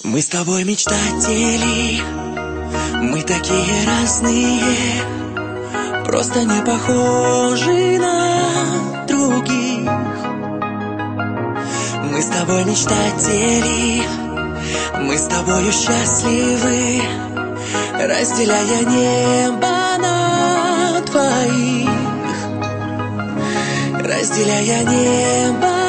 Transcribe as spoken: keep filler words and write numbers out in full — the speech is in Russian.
Мы с тобой мечтатели, мы такие разные, просто не похожи на других. Мы с тобой мечтатели, мы с тобою счастливы, разделяя небо на двоих, разделяя небо